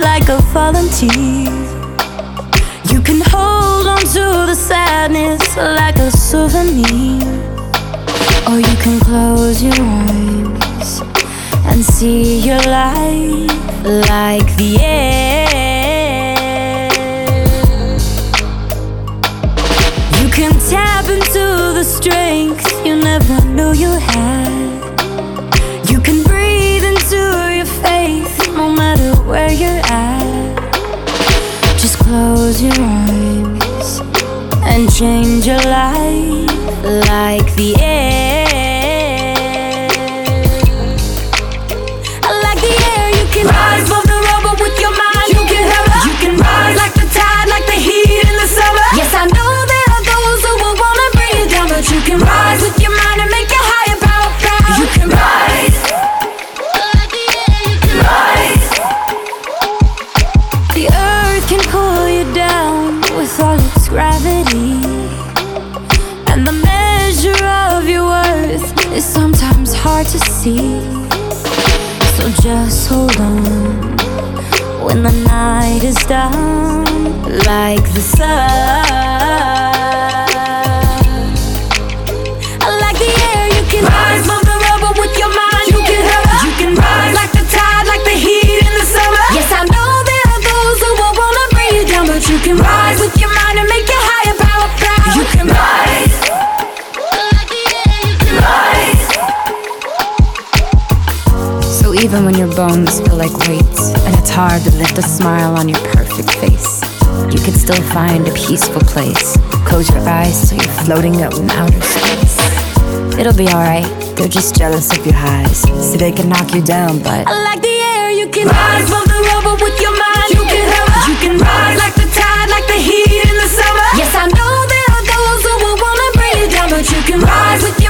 like a volunteer. You can hold on to the sadness like a souvenir, or you can close your eyes and see your life like the air. You can tap into the strength you never knew you had. You can breathe into your faith no matter where you're at. Just close your eyes and change your life like the air. Like the air, you can rise above the rubble with your mind. You can have it. You can rise like the tide, like the heat in the summer. Yes, I know there are those who will wanna bring you down, but you can rise with your mind and make your higher power proud. You can rise. Like the air, you can rise. The earth can pull you down with all its gravity, and the measure of your worth is sometimes hard to see. So just hold on when the night is done, like the sun. Like the air, you can rise above the rubble with your mind. You can have it. You can rise like the tide, like the heat in the summer. Yes, I know there are those who will wanna bring you down, but you can rise with your mind and make your higher power proud. You can rise. Like the air, you can rise. So even when your bones feel like weights and it's hard to lift a smile on your perfect face, you can still find a peaceful place. Close your eyes so you're floating up in outer space. It'll be alright, they're just jealous of your highs, so they can knock you down, but Like the air, you can rise above the rubble with your mind. You can have it. You can rise like the tide, like the heat in the summer. Yes, I know there are those who will wanna bring you down, but you can rise with your